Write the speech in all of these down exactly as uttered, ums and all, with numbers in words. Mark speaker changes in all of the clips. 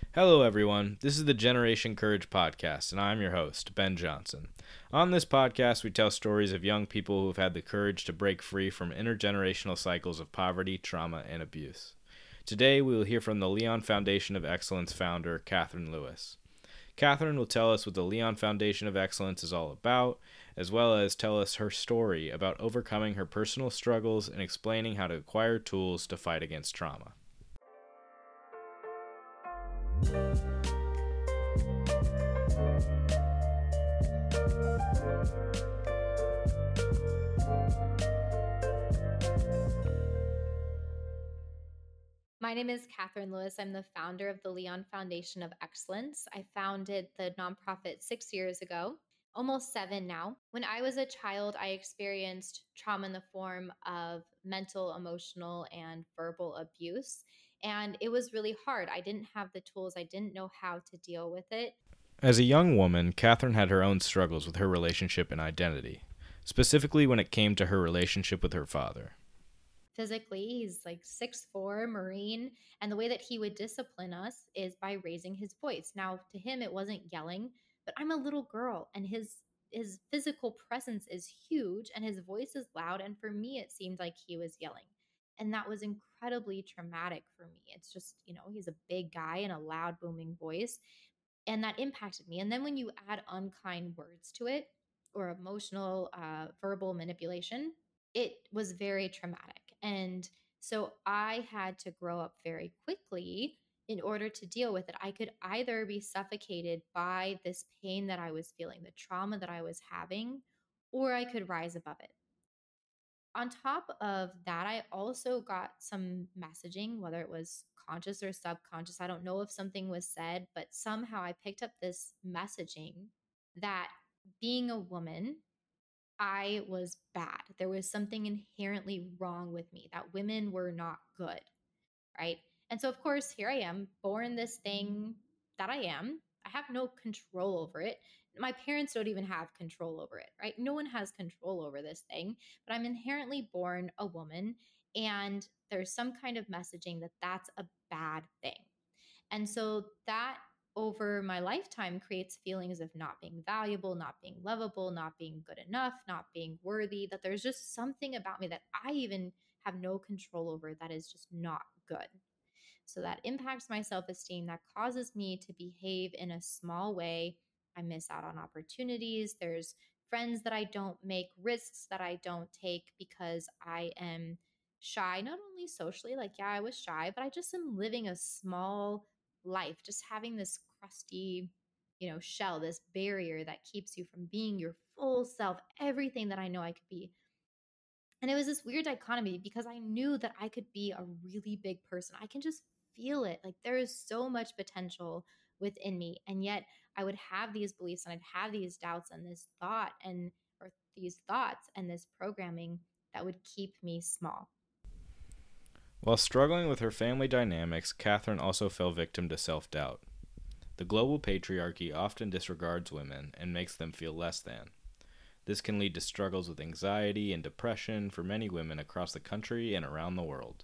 Speaker 1: Hello, everyone. This is the Generation Courage podcast, and I'm your host, Ben Johnson. On this podcast, we tell stories of young people who have had the courage to break free from intergenerational cycles of poverty, trauma, and abuse. Today, we will hear from the Leon Foundation of Excellence founder, Catherine Lewis. Catherine will tell us what the Leon Foundation of Excellence is all about, as well as tell us her story about overcoming her personal struggles and explaining how to acquire tools to fight against trauma.
Speaker 2: My name is Catherine Lewis. I'm the founder of the Leon Foundation of Excellence. I founded the nonprofit six years ago, almost seven now. When I was a child, I experienced trauma in the form of mental, emotional, and verbal abuse. And it was really hard. I didn't have the tools, I didn't know how to deal with it.
Speaker 1: As a young woman, Catherine had her own struggles with her relationship and identity, specifically when it came to her relationship with her father.
Speaker 2: Physically, he's like six foot four, Marine. And the way that he would discipline us is by raising his voice. Now, to him, it wasn't yelling, but I'm a little girl and his his physical presence is huge and his voice is loud. And for me, it seemed like he was yelling. And that was incredibly traumatic for me. It's just, you know, he's a big guy and a loud, booming voice. And that impacted me. And then when you add unkind words to it or emotional, uh, verbal manipulation, it was very traumatic. And so I had to grow up very quickly in order to deal with it. I could either be suffocated by this pain that I was feeling, the trauma that I was having, or I could rise above it. On top of that, I also got some messaging, whether it was conscious or subconscious. I don't know if something was said, but somehow I picked up this messaging that being a woman, I was bad. There was something inherently wrong with me, that women were not good, right? And so, of course, here I am, born this thing that I am. I have no control over it. My parents don't even have control over it, right? No one has control over this thing, but I'm inherently born a woman. And there's some kind of messaging that that's a bad thing. And so that over my lifetime creates feelings of not being valuable, not being lovable, not being good enough, not being worthy, that there's just something about me that I even have no control over that is just not good. So that impacts my self esteem, that causes me to behave in a small way. I miss out on opportunities. There's friends that I don't make, risks that I don't take because I am shy, not only socially, like, yeah, I was shy, but I just am living a small life, just having this crusty, you know, shell, this barrier that keeps you from being your full self, everything that I know I could be. And it was this weird dichotomy because I knew that I could be a really big person. I can just feel it. Like there is so much potential within me. And yet I would have these beliefs and I'd have these doubts and this thought and or these thoughts and this programming that would keep me small.
Speaker 1: While struggling with her family dynamics, Catherine also fell victim to self-doubt. The global patriarchy often disregards women and makes them feel less than. This can lead to struggles with anxiety and depression for many women across the country and around the world.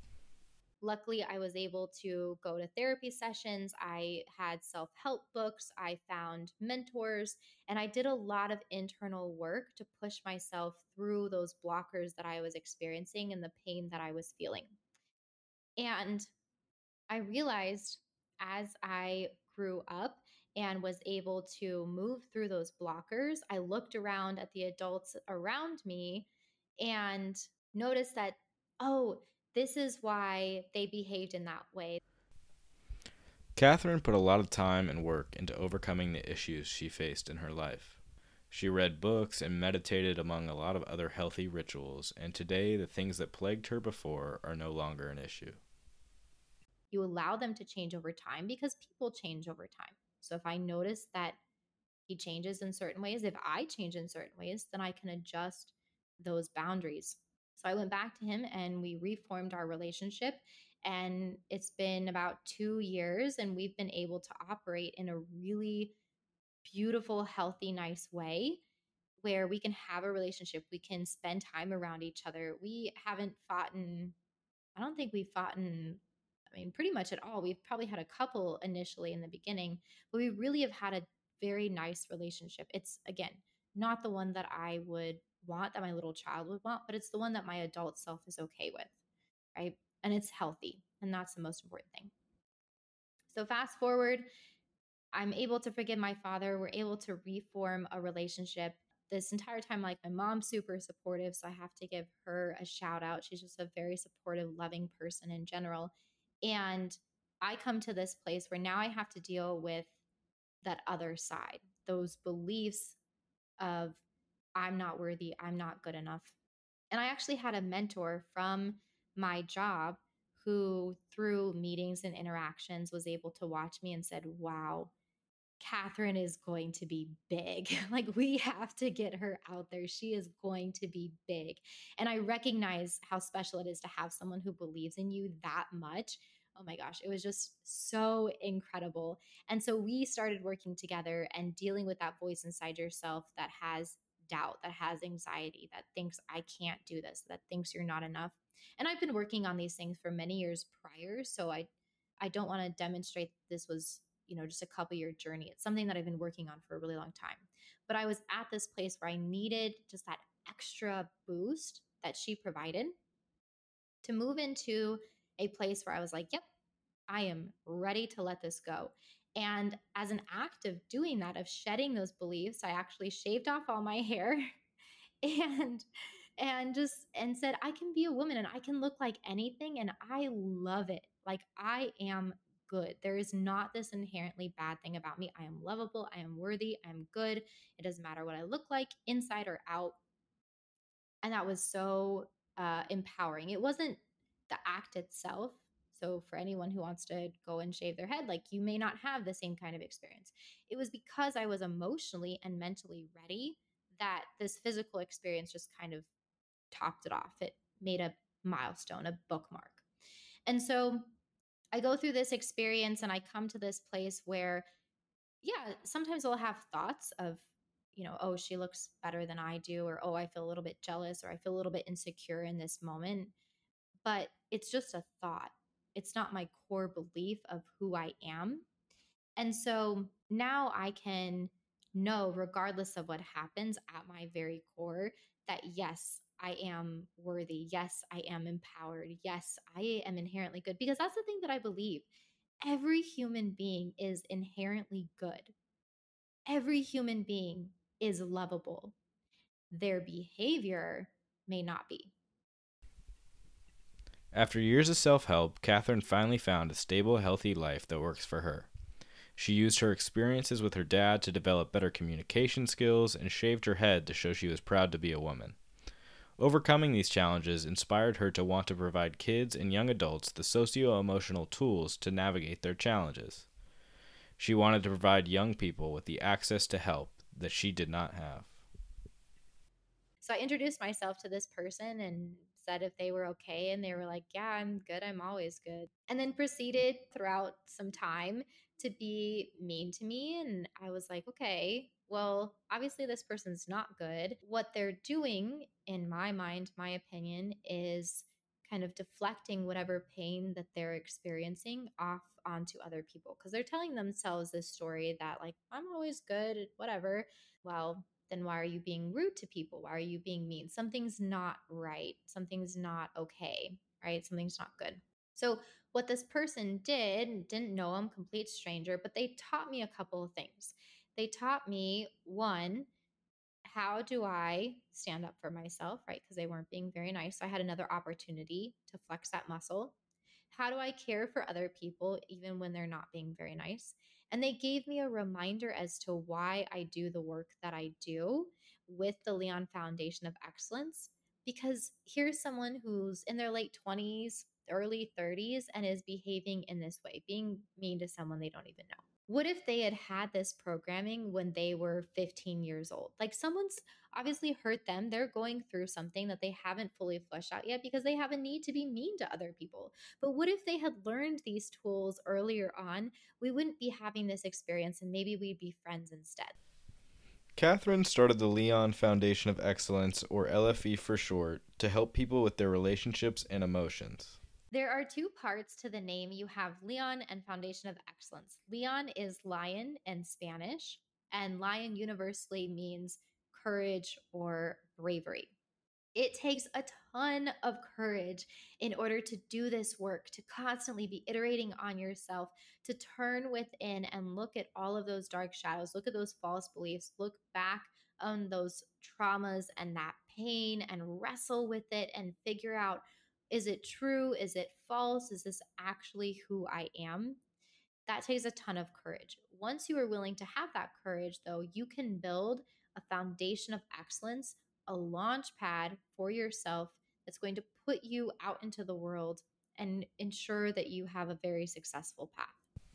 Speaker 2: Luckily, I was able to go to therapy sessions. I had self help books. I found mentors, and I did a lot of internal work to push myself through those blockers that I was experiencing and the pain that I was feeling. And I realized as I grew up and was able to move through those blockers, I looked around at the adults around me and noticed that, oh, this is why they behaved in that way.
Speaker 1: Catherine put a lot of time and work into overcoming the issues she faced in her life. She read books and meditated among a lot of other healthy rituals, and today the things that plagued her before are no longer an issue.
Speaker 2: You allow them to change over time because people change over time. So if I notice that he changes in certain ways, if I change in certain ways, then I can adjust those boundaries. So I went back to him and we reformed our relationship. And it's been about two years, and we've been able to operate in a really beautiful, healthy, nice way where we can have a relationship. We can spend time around each other. We haven't fought in, I don't think we've fought in I mean, pretty much at all. We've probably had a couple initially in the beginning, but we really have had a very nice relationship. It's, again, not the one that I would want, that my little child would want, but it's the one that my adult self is okay with, right? And it's healthy. And that's the most important thing. So fast forward, I'm able to forgive my father. We're able to reform a relationship. This entire time, like, my mom's super supportive. So I have to give her a shout out. She's just a very supportive, loving person in general. And I come to this place where now I have to deal with that other side, those beliefs of I'm not worthy, I'm not good enough. And I actually had a mentor from my job who, through meetings and interactions, was able to watch me and said, wow, Catherine is going to be big. Like, we have to get her out there. She is going to be big. And I recognize how special it is to have someone who believes in you that much. Oh my gosh, it was just so incredible. And so we started working together and dealing with that voice inside yourself that has doubt, that has anxiety, that thinks I can't do this, that thinks you're not enough. And I've been working on these things for many years prior, so I I don't want to demonstrate this was, you know, just a couple year journey. It's something that I've been working on for a really long time. But I was at this place where I needed just that extra boost that she provided to move into a place where I was like, yep, I am ready to let this go. And as an act of doing that, of shedding those beliefs, I actually shaved off all my hair and and just and said I can be a woman and I can look like anything and I love it. Like, I am good. There is not this inherently bad thing about me. I am lovable, I am worthy, I'm good. It doesn't matter what I look like, inside or out. And that was so uh, empowering. It wasn't the act itself. So, for anyone who wants to go and shave their head, like, you may not have the same kind of experience. It was because I was emotionally and mentally ready that this physical experience just kind of topped it off. It made a milestone, a bookmark. And so I go through this experience and I come to this place where, yeah, sometimes I'll have thoughts of, you know, oh, she looks better than I do, or oh, I feel a little bit jealous, or I feel a little bit insecure in this moment. But it's just a thought. It's not my core belief of who I am. And so now I can know, regardless of what happens, at my very core, that yes, I am worthy. Yes, I am empowered. Yes, I am inherently good. Because that's the thing that I believe. Every human being is inherently good. Every human being is lovable. Their behavior may not be.
Speaker 1: After years of self-help, Catherine finally found a stable, healthy life that works for her. She used her experiences with her dad to develop better communication skills and shaved her head to show she was proud to be a woman. Overcoming these challenges inspired her to want to provide kids and young adults the socio-emotional tools to navigate their challenges. She wanted to provide young people with the access to help that she did not have.
Speaker 2: So I introduced myself to this person and said if they were okay. And they were like, yeah, I'm good. I'm always good. And then proceeded throughout some time to be mean to me. And I was like, okay, well, obviously this person's not good. What they're doing, in my mind, my opinion, is kind of deflecting whatever pain that they're experiencing off onto other people because they're telling themselves this story that, like, I'm always good, whatever. Well, then why are you being rude to people? Why are you being mean? Something's not right. Something's not okay, right? Something's not good. So what this person did, didn't know him, complete stranger, but they taught me a couple of things. They taught me, one, how do I stand up for myself, right? Because they weren't being very nice. So I had another opportunity to flex that muscle. How do I care for other people even when they're not being very nice? And they gave me a reminder as to why I do the work that I do with the Leon Foundation of Excellence. Because here's someone who's in their late twenties, early thirties, and is behaving in this way, being mean to someone they don't even know. What if they had had this programming when they were fifteen years old? Like, someone's obviously hurt them. They're going through something that they haven't fully fleshed out yet because they have a need to be mean to other people. But what if they had learned these tools earlier on? We wouldn't be having this experience and maybe we'd be friends instead.
Speaker 1: Catherine started the Leon Foundation of Excellence, or L F E for short, to help people with their relationships and emotions.
Speaker 2: There are two parts to the name. You have Leon and Foundation of Excellence. Leon is lion in Spanish, and lion universally means courage or bravery. It takes a ton of courage in order to do this work, to constantly be iterating on yourself, to turn within and look at all of those dark shadows, look at those false beliefs, look back on those traumas and that pain and wrestle with it and figure out, is it true? Is it false? Is this actually who I am? That takes a ton of courage. Once you are willing to have that courage, though, you can build a foundation of excellence, a launch pad for yourself that's going to put you out into the world and ensure that you have a very successful path.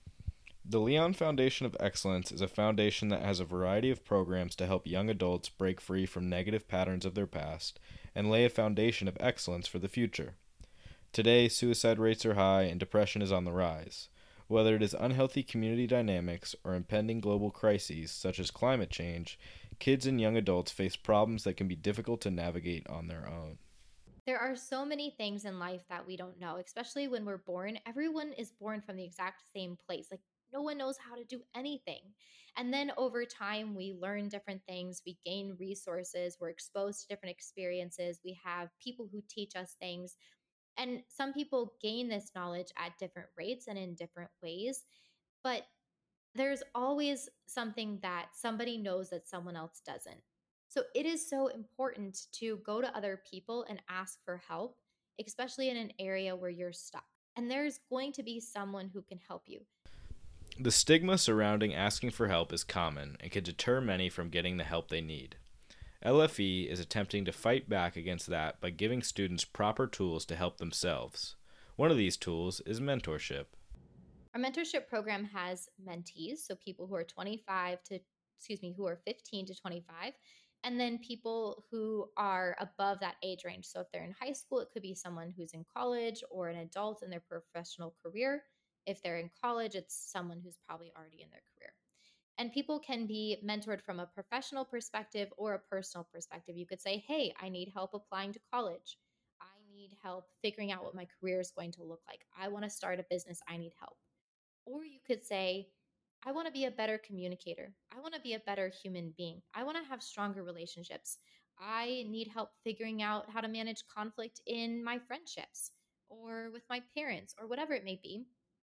Speaker 1: The Leon Foundation of Excellence is a foundation that has a variety of programs to help young adults break free from negative patterns of their past and lay a foundation of excellence for the future. Today, suicide rates are high and depression is on the rise. Whether it is unhealthy community dynamics or impending global crises such as climate change, kids and young adults face problems that can be difficult to navigate on their own.
Speaker 2: There are so many things in life that we don't know, especially when we're born. Everyone is born from the exact same place. Like, no one knows how to do anything. And then over time, we learn different things, we gain resources, we're exposed to different experiences, we have people who teach us things. And some people gain this knowledge at different rates and in different ways. But there's always something that somebody knows that someone else doesn't. So it is so important to go to other people and ask for help, especially in an area where you're stuck. And there's going to be someone who can help you.
Speaker 1: The stigma surrounding asking for help is common and can deter many from getting the help they need. L F E is attempting to fight back against that by giving students proper tools to help themselves. One of these tools is mentorship.
Speaker 2: Our mentorship program has mentees, so people who are twenty-five to, excuse me, who are fifteen to twenty-five, and then people who are above that age range. So if they're in high school, it could be someone who's in college or an adult in their professional career. If they're in college, it's someone who's probably already in their career. And people can be mentored from a professional perspective or a personal perspective. You could say, hey, I need help applying to college. I need help figuring out what my career is going to look like. I want to start a business. I need help. Or you could say, I want to be a better communicator. I want to be a better human being. I want to have stronger relationships. I need help figuring out how to manage conflict in my friendships or with my parents or whatever it may be.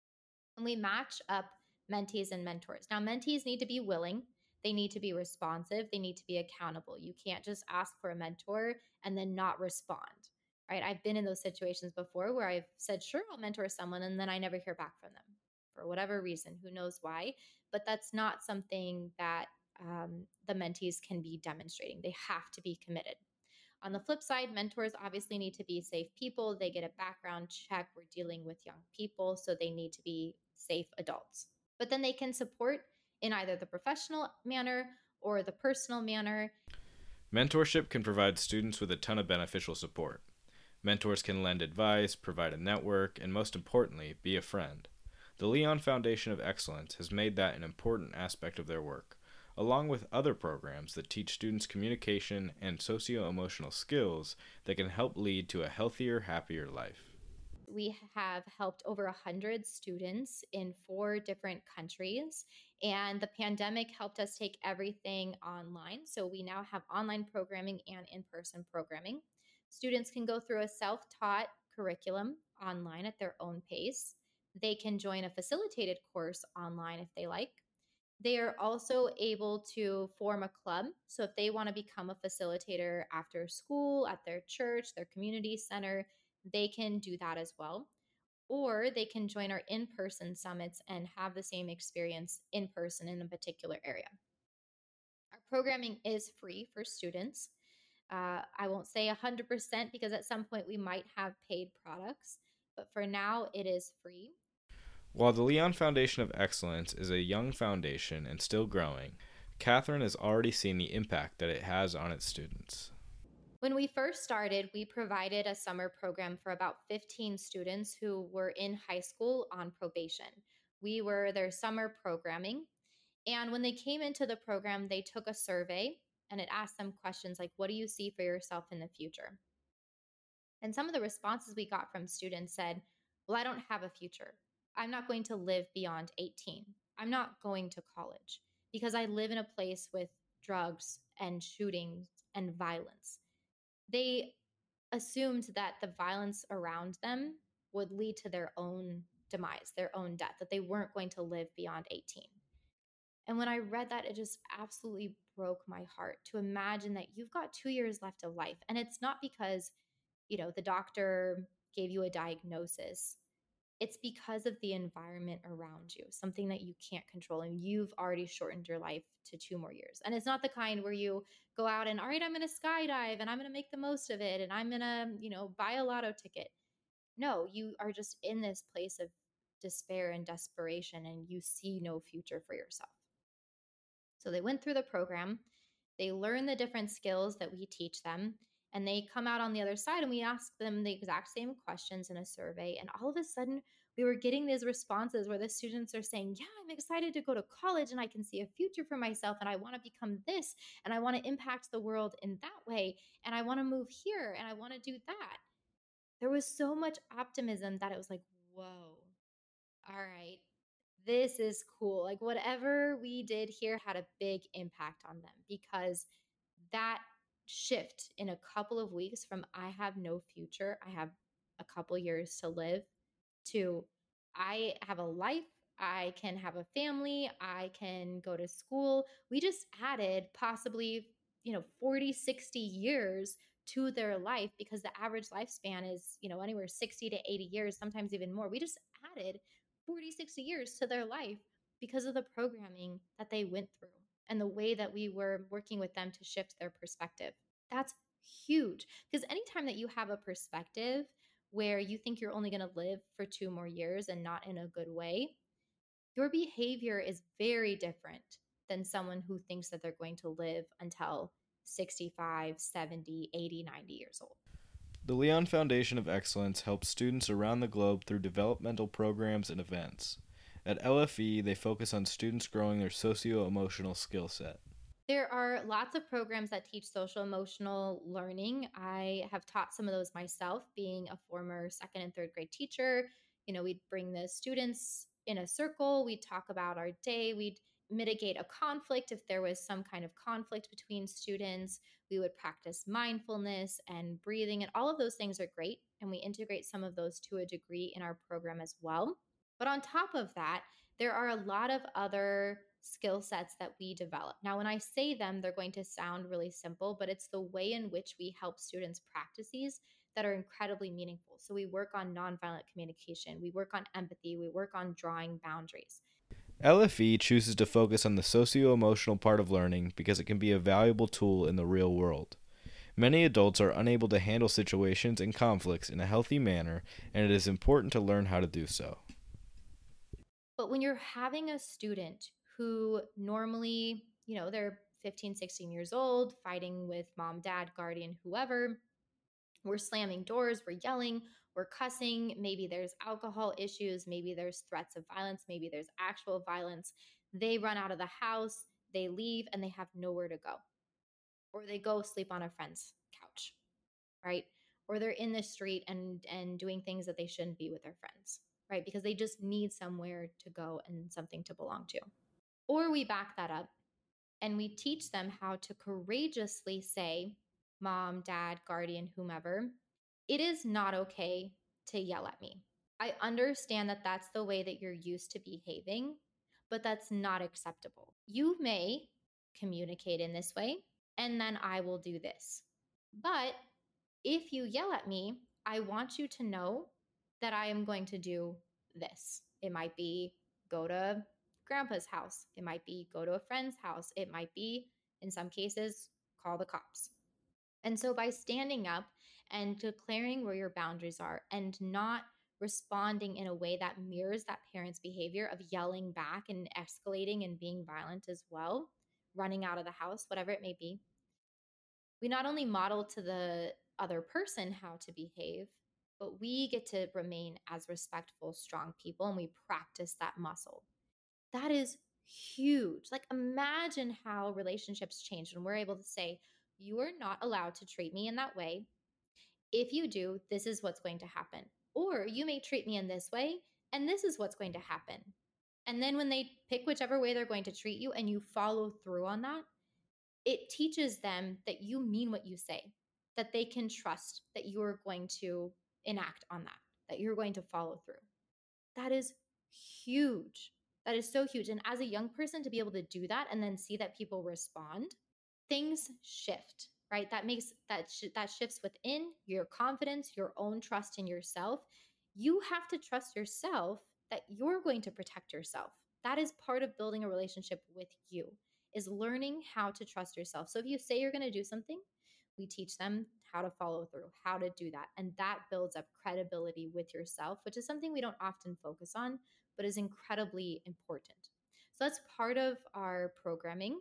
Speaker 2: And we match up mentees and mentors. Now, mentees need to be willing, they need to be responsive, they need to be accountable. You can't just ask for a mentor and then not respond. Right? I've been in those situations before where I've said, sure, I'll mentor someone, and then I never hear back from them for whatever reason. Who knows why? But that's not something that um, the mentees can be demonstrating. They have to be committed. On the flip side, mentors obviously need to be safe people. They get a background check. We're dealing with young people, so they need to be safe adults. But then they can support in either the professional manner or the personal manner.
Speaker 1: Mentorship can provide students with a ton of beneficial support. Mentors can lend advice, provide a network, and most importantly, be a friend. The Leon Foundation of Excellence has made that an important aspect of their work, along with other programs that teach students communication and socio-emotional skills that can help lead to a healthier, happier life.
Speaker 2: We have helped over one hundred students in four different countries, and the pandemic helped us take everything online. So we now have online programming and in-person programming. Students can go through a self-taught curriculum online at their own pace. They can join a facilitated course online if they like. They are also able to form a club. So if they want to become a facilitator after school, at their church, their community center, they can do that as well. Or they can join our in person summits and have the same experience in person in a particular area. Our programming is free for students. Uh, I won't say one hundred percent because at some point we might have paid products, but for now it is free.
Speaker 1: While the Leon Foundation of Excellence is a young foundation and still growing, Catherine has already seen the impact that it has on its students.
Speaker 2: When we first started, we provided a summer program for about fifteen students who were in high school on probation. We were their summer programming. And when they came into the program, they took a survey and it asked them questions like, what do you see for yourself in the future? And some of the responses we got from students said, Well, I don't have a future. I'm not going to live beyond eighteen. I'm not going to college because I live in a place with drugs and shootings and violence. They assumed that the violence around them would lead to their own demise, their own death, that they weren't going to live beyond eighteen. And when I read that, it just absolutely broke my heart to imagine that you've got two years left of life. And it's not because, you know, the doctor gave you a diagnosis. It's because of the environment around you, something that you can't control. And you've already shortened your life to two more years. And it's not the kind where you go out and, all right, I'm going to skydive and I'm going to make the most of it and I'm going to, you know, buy a lotto ticket. No, you are just in this place of despair and desperation and you see no future for yourself. So they went through the program, they learn the different skills that we teach them, and they come out on the other side and we ask them the exact same questions in a survey. And all of a sudden, we were getting these responses where the students are saying, yeah, I'm excited to go to college and I can see a future for myself and I want to become this and I want to impact the world in that way and I want to move here and I want to do that. There was so much optimism that it was like, whoa, all right, this is cool. Like whatever we did here had a big impact on them because that shift in a couple of weeks from I have no future, I have a couple years to live, to I have a life, I can have a family, I can go to school. We just added possibly, you know, forty, sixty years to their life because the average lifespan is, you know, anywhere sixty to eighty years, sometimes even more. We just added forty, sixty years to their life because of the programming that they went through and the way that we were working with them to shift their perspective. That's huge because anytime that you have a perspective where you think you're only going to live for two more years and not in a good way, your behavior is very different than someone who thinks that they're going to live until sixty-five, seventy, eighty, ninety years old.
Speaker 1: The Leon Foundation of Excellence helps students around the globe through developmental programs and events. At L F E, they focus on students growing their socio-emotional skill set.
Speaker 2: There are lots of programs that teach social emotional learning. I have taught some of those myself, being a former second and third grade teacher. You know, we'd bring the students in a circle, we'd talk about our day, we'd mitigate a conflict if there was some kind of conflict between students. We would practice mindfulness and breathing, and all of those things are great. And we integrate some of those to a degree in our program as well. But on top of that, there are a lot of other skill sets that we develop. Now, when I say them, they're going to sound really simple, but it's the way in which we help students practice these that are incredibly meaningful. So we work on nonviolent communication, we work on empathy, we work on drawing boundaries.
Speaker 1: L F E chooses to focus on the socio-emotional part of learning because it can be a valuable tool in the real world. Many adults are unable to handle situations and conflicts in a healthy manner, and it is important to learn how to do so.
Speaker 2: But when you're having a student who normally, you know, they're fifteen, sixteen years old, fighting with mom, dad, guardian, whoever, we're slamming doors, we're yelling, we're cussing, maybe there's alcohol issues, maybe there's threats of violence, maybe there's actual violence. They run out of the house, they leave, and they have nowhere to go. Or they go sleep on a friend's couch, right? Or they're in the street and and doing things that they shouldn't be with their friends, right? Because they just need somewhere to go and something to belong to. Or we back that up and we teach them how to courageously say, mom, dad, guardian, whomever, it is not okay to yell at me. I understand that that's the way that you're used to behaving, but that's not acceptable. You may communicate in this way, and then I will do this. But if you yell at me, I want you to know that I am going to do this. It might be go to grandpa's house. It might be go to a friend's house. It might be, in some cases, call the cops. And so by standing up and declaring where your boundaries are and not responding in a way that mirrors that parent's behavior of yelling back and escalating and being violent as well, running out of the house, whatever it may be, we not only model to the other person how to behave, but we get to remain as respectful, strong people, and we practice that muscle. That is huge. Like, imagine how relationships change when we're able to say, you are not allowed to treat me in that way. If you do, this is what's going to happen. Or you may treat me in this way, and this is what's going to happen. And then when they pick whichever way they're going to treat you and you follow through on that, it teaches them that you mean what you say, that they can trust that you're going to enact on that, that you're going to follow through. That is huge. That is so huge. And as a young person, to be able to do that and then see that people respond, things shift, right? That makes that sh- that shifts within your confidence, your own trust in yourself. You have to trust yourself that you're going to protect yourself. That is part of building a relationship with you, is learning how to trust yourself. So if you say you're going to do something, we teach them how to follow through, how to do that. And that builds up credibility with yourself, which is something we don't often focus on, but is incredibly important. So that's part of our programming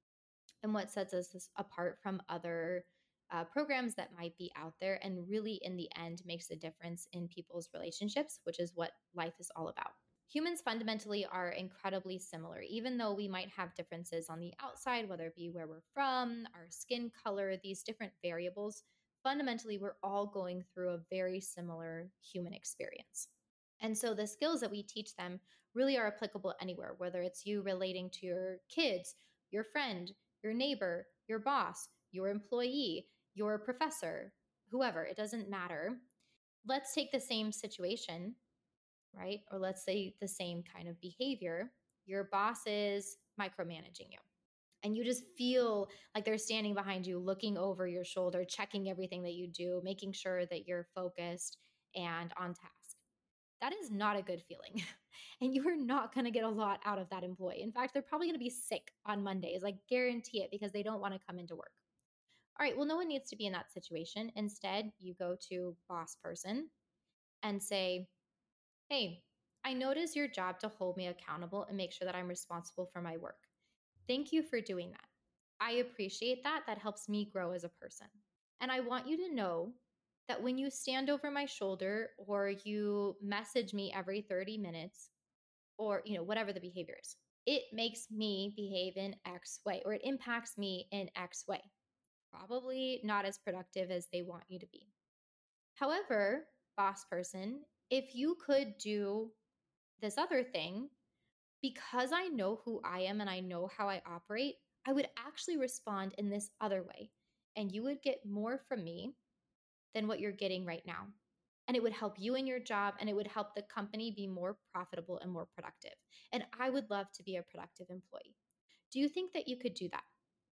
Speaker 2: and what sets us apart from other uh, programs that might be out there, and really in the end makes a difference in people's relationships, which is what life is all about. Humans fundamentally are incredibly similar, even though we might have differences on the outside, whether it be where we're from, our skin color, these different variables. Fundamentally, we're all going through a very similar human experience. And so the skills that we teach them really are applicable anywhere, whether it's you relating to your kids, your friend, your neighbor, your boss, your employee, your professor, whoever, it doesn't matter. Let's take the same situation, right? Or let's say the same kind of behavior. Your boss is micromanaging you, and you just feel like they're standing behind you, looking over your shoulder, checking everything that you do, making sure that you're focused and on task. That is not a good feeling. And you are not going to get a lot out of that employee. In fact, they're probably going to be sick on Mondays, like guarantee it, because they don't want to come into work. All right, well, no one needs to be in that situation. Instead, you go to boss person and say, hey, I notice your job to hold me accountable and make sure that I'm responsible for my work. Thank you for doing that. I appreciate that. That helps me grow as a person. And I want you to know that when you stand over my shoulder or you message me every thirty minutes, or, you know, whatever the behavior is, it makes me behave in X way, or it impacts me in X way. Probably not as productive as they want you to be. However, boss person, if you could do this other thing, because I know who I am and I know how I operate, I would actually respond in this other way. And you would get more from me than what you're getting right now. And it would help you in your job, and it would help the company be more profitable and more productive. And I would love to be a productive employee. Do you think that you could do that?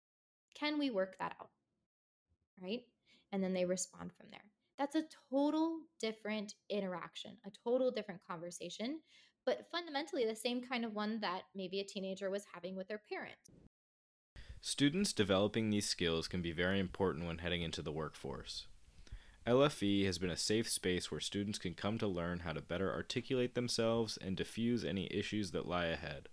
Speaker 2: Can we work that out? Right? And then they respond from there. That's a total different interaction, a total different conversation, but fundamentally the same kind of one that maybe a teenager was having with their parents.
Speaker 1: Students developing these skills can be very important when heading into the workforce. L F E has been a safe space where students can come to learn how to better articulate themselves and diffuse any issues that lie ahead.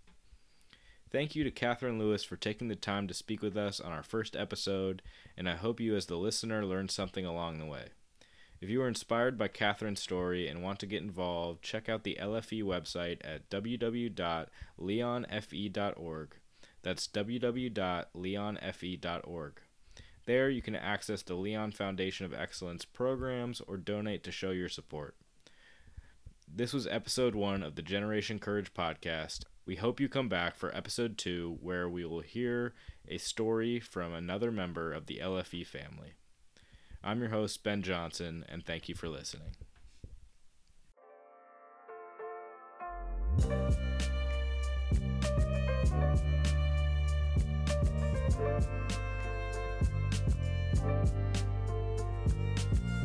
Speaker 1: Thank you to Catherine Lewis for taking the time to speak with us on our first episode, and I hope you as the listener learned something along the way. If you are inspired by Catherine's story and want to get involved, check out the L F E website at w w w dot leon f e dot org. That's w w w dot leon f e dot org. There you can access the Leon Foundation of Excellence programs or donate to show your support. This was episode one of the Generation Courage podcast. We hope you come back for episode two, where we will hear a story from another member of the L F E family. I'm your host, Ben Johnson, and thank you for listening.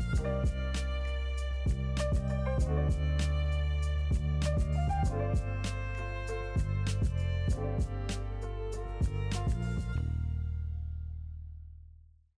Speaker 1: Thank you.